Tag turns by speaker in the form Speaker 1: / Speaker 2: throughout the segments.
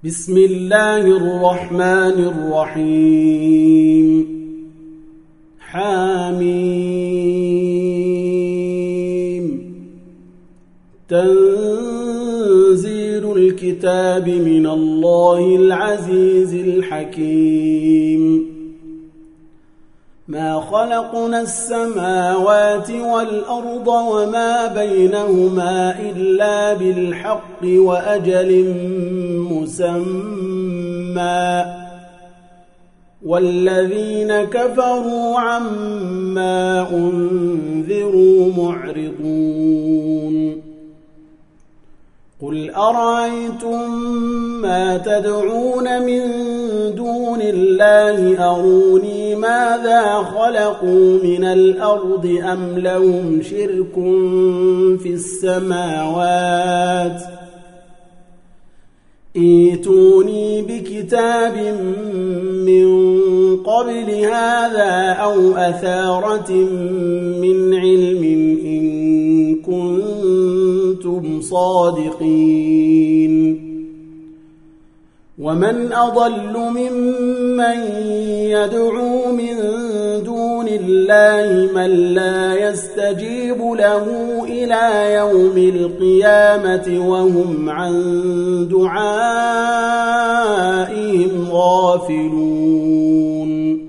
Speaker 1: بسم الله الرحمن الرحيم حميم تنزيل الكتاب من الله العزيز الحكيم ما خلقنا السماوات والأرض وما بينهما إلا بالحق وأجل مسمى والذين كفروا عما أنذروا معرضون قل أرأيتم ما تدعون من دون الله أروني ماذا خلقوا من الأرض أم لهم شرك في السماوات ائتوني بكتاب من قبل هذا أو أثارة من علم إن كنتم صادقين ومن أضل ممن يدعو من دون الله من لا يستجيب له إلى يوم القيامة وهم عن دعائهم غافلون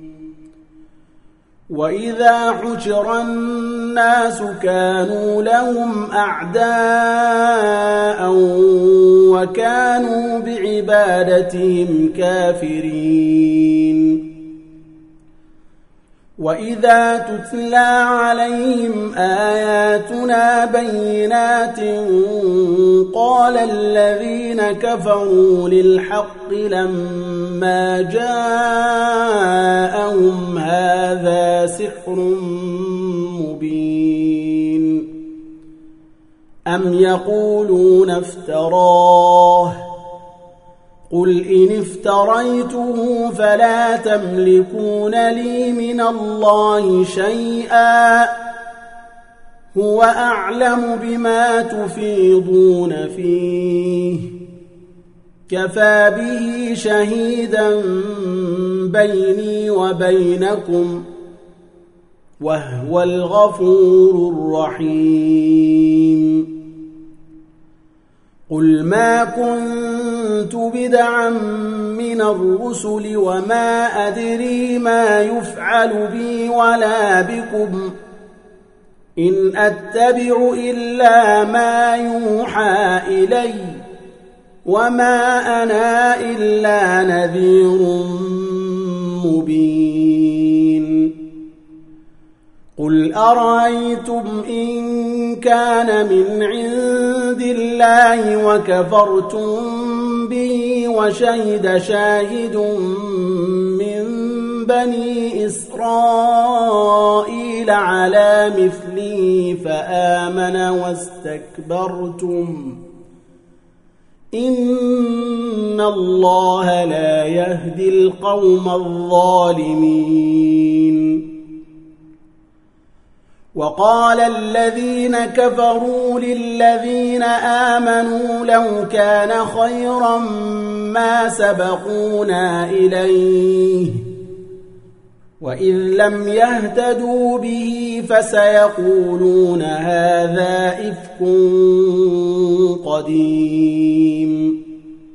Speaker 1: وإذا حشر الناس كانوا لهم أعداء وكانوا بعبادتهم كافرين وإذا تتلى عليهم آياتنا بينات قال الذين كفروا للحق لما جاءهم هذا سحر مبين أم يقولون افتراه قل إن افتريته فلا تملكون لي من الله شيئا هو أعلم بما تفيضون فيه كفى به شهيدا بيني وبينكم وهو الغفور الرحيم قل ما كنت بدعا من الرسل وما أدري ما يفعل بي ولا بكم إن أتبع إلا ما يوحى إلي وما أنا إلا نذير مبين قل أرأيتم إن كان من عند الله وكفرتم به وشهد شاهد من بني إسرائيل على مثله فآمن واستكبرتم إن الله لا يهدي القوم الظالمين وقال الذين كفروا للذين آمنوا لو كان خيرا ما سبقونا إليه وإذ لم يهتدوا به فسيقولون هذا إفك قديم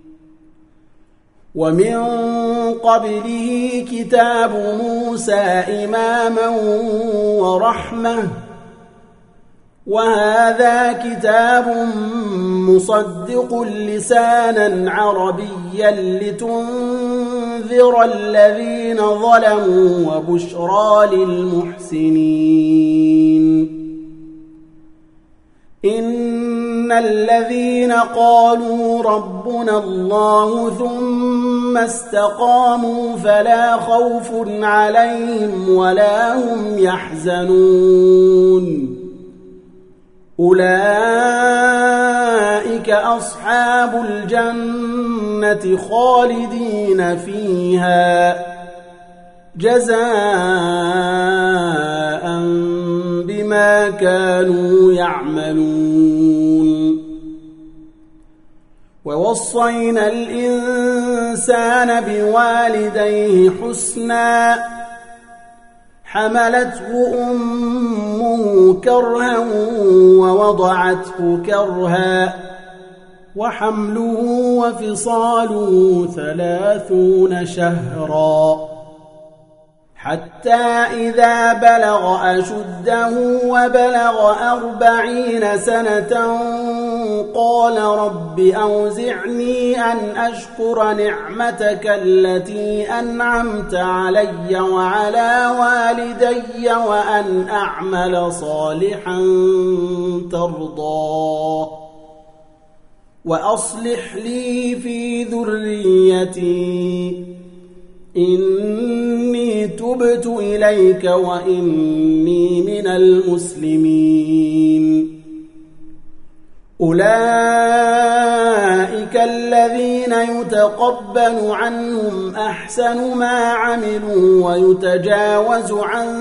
Speaker 1: ومن قبله كتاب موسى إماما ورحمة وهذا كتاب مصدق لسانا عربيا لتنذر الذين ظلموا وبشرى للمحسنين إن الذين قالوا ربنا الله ثم استقاموا فلا خوف عليهم ولا هم يحزنون أولئك أصحاب الجنة خالدين فيها جزاء بما كانوا يعملون ووصينا الإنسان بوالديه حسنا حملته أمه كرها ووضعته كرها وحمله وفصاله 30 شهرا حتى إذا بلغ أشده وبلغ 40 سنة قال رب أوزعني أن أشكر نعمتك التي أنعمت علي وعلى والدي وأن أعمل صالحا ترضاه وأصلح لي في ذريتي إني تبت إليك وإني من المسلمين أولئك الذين يتقبل عنهم أحسن ما عملوا ويتجاوز عن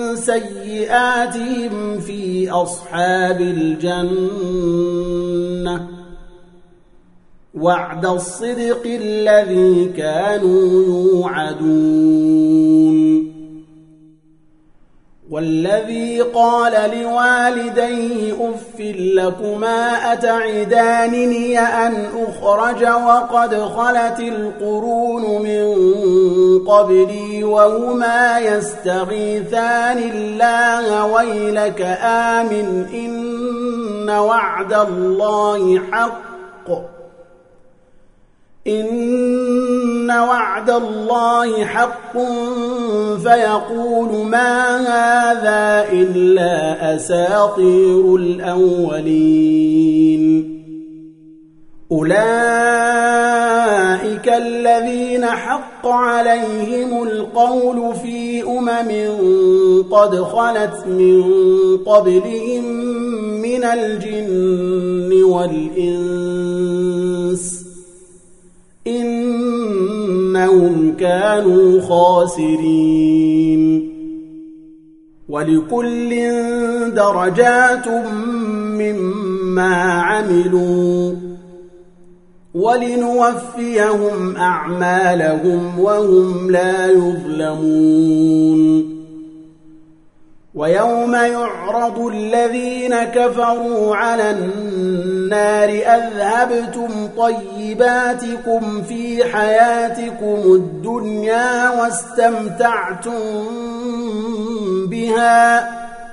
Speaker 1: سيئاتهم في أصحاب الجنة وعد الصدق الذي كانوا يوعدون والذي قال لوالديه أف لكما أتعدانني أن أخرج وقد خلت القرون من قبلي وهما يستغيثان الله ويلك آمن إن وعد الله حق فيقول ما هذا إلا أساطير الأولين أولئك الذين حق عليهم القول في قد خلت من قبلهم من الجن والإنس إنهم كانوا خاسرين ولكل درجات مما عملوا ولنوفيهم أعمالهم وهم لا يظلمون ويوم يعرض الذين كفروا على النار أذهبتم طيباتكم في حياتكم الدنيا واستمتعتم بها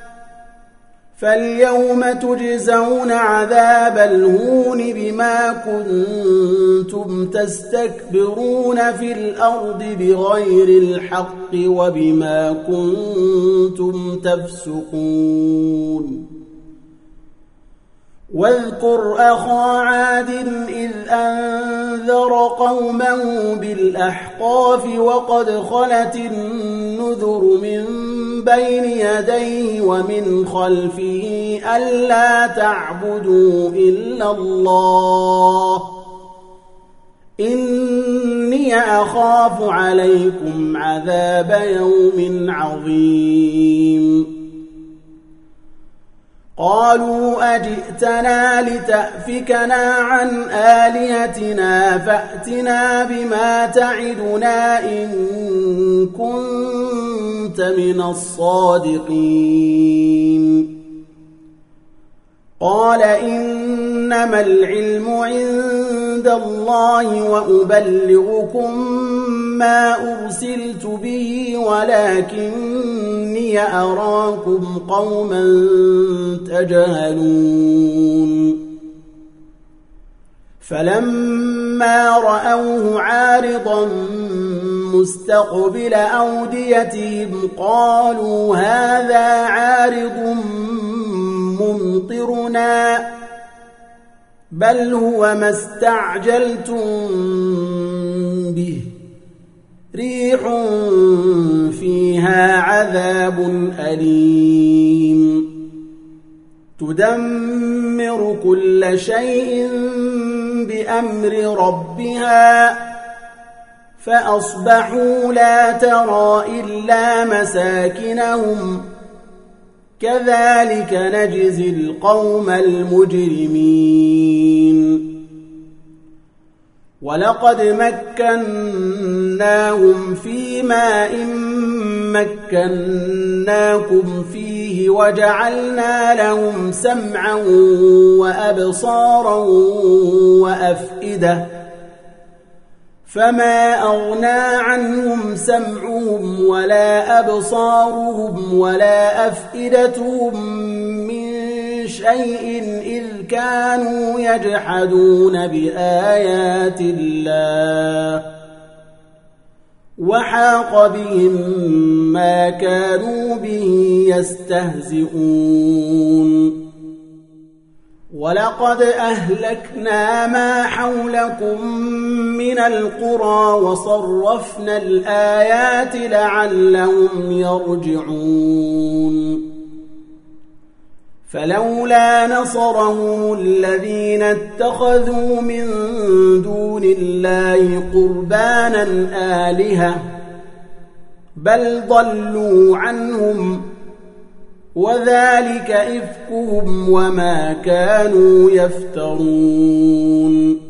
Speaker 1: فاليوم تجزون عذاب الهون بما كنتم تستكبرون في الأرض بغير الحق وبما كنتم تفسقون واذكر أخا عاد إذ أنذر قومه بالأحقاف وقد خلت النذر من بين يديه ومن خلفه ألا تعبدوا إلا الله إني أخاف عليكم عذاب يوم عظيم قالوا أجئتنا لتأفكنا عن آلهتنا فأتنا بما تعدنا إن كنت من الصادقين قال إنما العلم عند الله وأبلغكم ما أرسلت به ولكني أراكم قوما تجهلون فلما رأوه عارضا مستقبل أوديتهم قالوا هذا عارض ممطرنا بل هو ما استعجلتم به ريح فيها عذاب أليم تدمر كل شيء بأمر ربها فأصبحوا لا ترى إلا مساكنهم كذلك نجزي القوم المجرمين ولقد مكناهم في ماء مكناكم فيه وجعلنا لهم سمعا وأبصارا وأفئدة فما أغنى عنهم سمعهم ولا أبصارهم ولا أفئدتهم من شيء إذ كانوا يجحدون بآيات الله وحاق بهم ما كانوا به يستهزئون ولقد أهلكنا ما حولكم من القرى وصرفنا الآيات لعلهم يرجعون فلولا نصرهم الذين اتخذوا من دون الله قربانا آلهة بل ضلوا عنهم وذلك إفكهم وما كانوا يفترون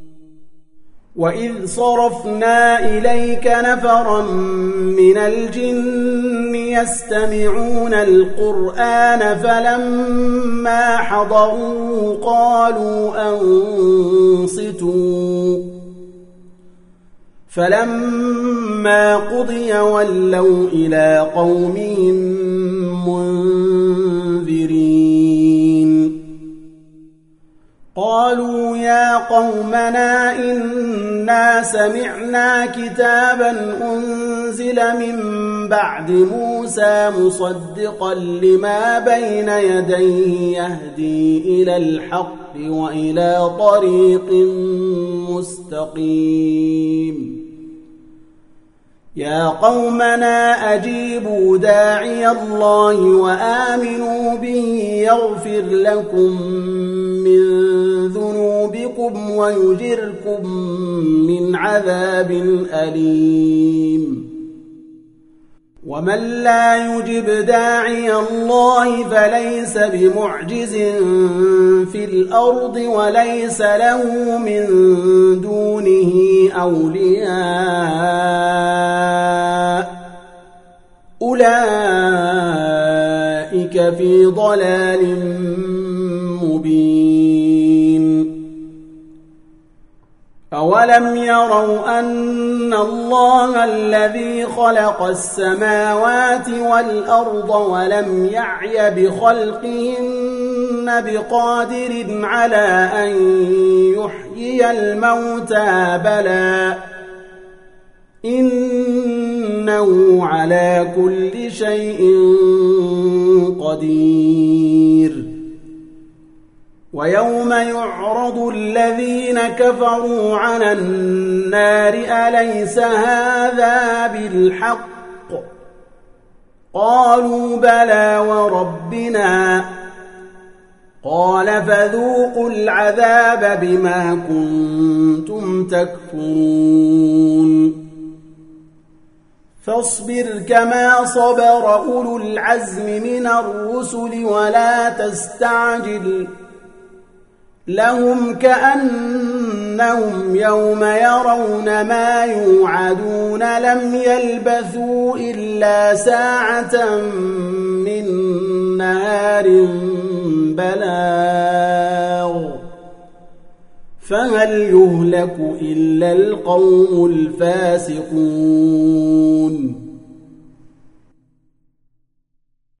Speaker 1: وإذ صرفنا إليك نفرا من الجن يستمعون القرآن فلما حضروا قالوا أنصتوا فلما قضي ولوا إلى قومهم منذرين قالوا يا قومنا إنا سمعنا كتابا أنزل من بعد موسى مصدقا لما بين يديه يهدي إلى الحق وإلى طريق مستقيم يا قومنا أجيبوا داعي الله وآمنوا به يغفر لكم من ذنوبكم ويجركم من عذاب أليم ومن لا يجب داعي الله فليس بمعجز في الأرض وليس له من دونه أولياء أولئك في ضلال مبين أولم يروا أن الله الذي خلق السماوات والأرض ولم يعي بخلقهن بقادر على أن يحيي الموتى بلى إنه على كل شيء قدير ويوم يعرض الذين كفروا على النار أليس هذا بالحق قالوا بلى وربنا قال فذوقوا العذاب بما كنتم تكفرون فاصبر كما صبر أولو العزم من الرسل ولا تستعجل لهم كأنهم يوم يرون ما يوعدون لم يلبثوا إلا ساعة من نهار بلاغ فهل يهلك إلا القوم الفاسقون